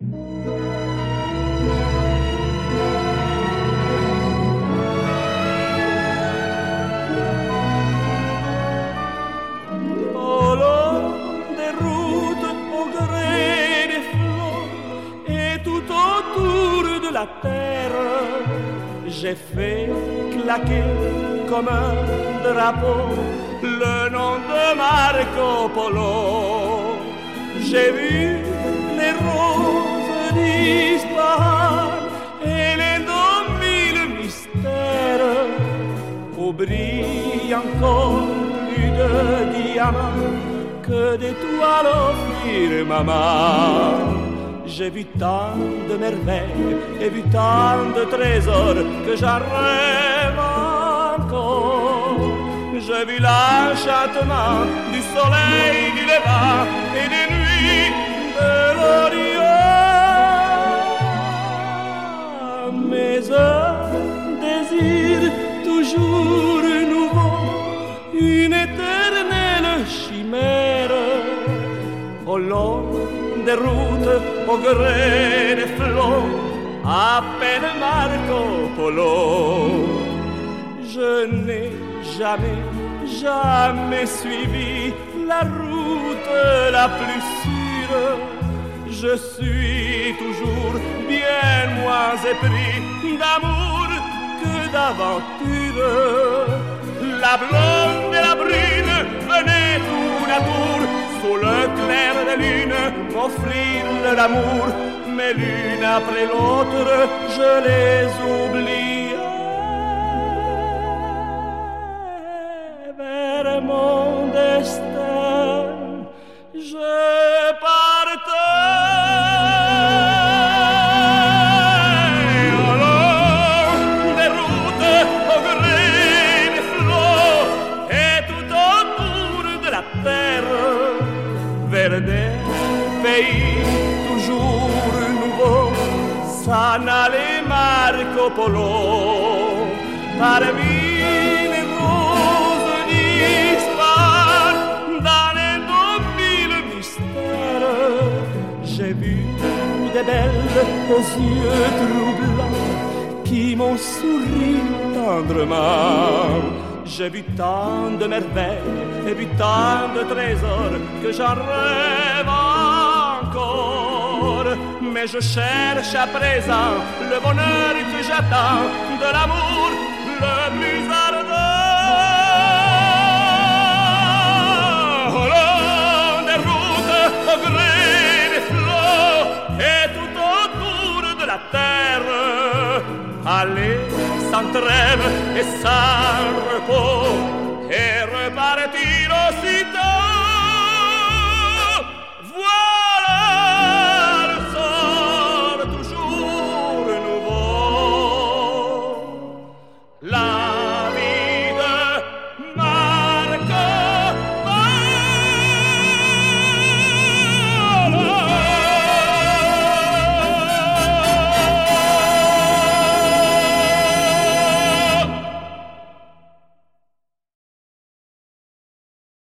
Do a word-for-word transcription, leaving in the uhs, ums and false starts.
Au long des routes, au gré des flots, et tout autour de la terre, j'ai fait claquer comme un drapeau le nom de Marco Polo. J'ai vu les roses disparaître et les deux mille mystères où brillent encore plus de diamants que d'étoiles au firmament. J'ai vu tant de merveilles et vu tant de trésors que j'en rêve encore. J'ai vu l'enchantement du soleil, du levant et des nuits de l'Orient. Mais un désir toujours nouveau, une éternelle chimère, au long des routes, au gré des flots, appelle Marco Polo. Je n'ai jamais, jamais suivi la route la plus sûre. Je suis toujours bien moins épris d'amour que d'aventure. La blonde et la brune venaient tour à tour sous le clair de lune m'offrir de l'amour, mais l'une après l'autre je les oubliais. Vers mon destin je partais. Au long des routes, au gré des flots, et tout autour de la terre, vers des pays toujours nouveaux, s'en allait Marco Polo. Parmi les roses d'histoire, dans les deux mille mystères, j'ai vu des belles aux yeux troublants qui m'ont souri tendrement. J'ai vu tant de merveilles et vu tant de trésors que j'en rêve encore. Mais je cherche à présent le bonheur que j'attends, de l'amour le plus ardent. Au long des routes, au gré des flots, et tout autour de la terre, aller sans trêve et sans repos, et repartir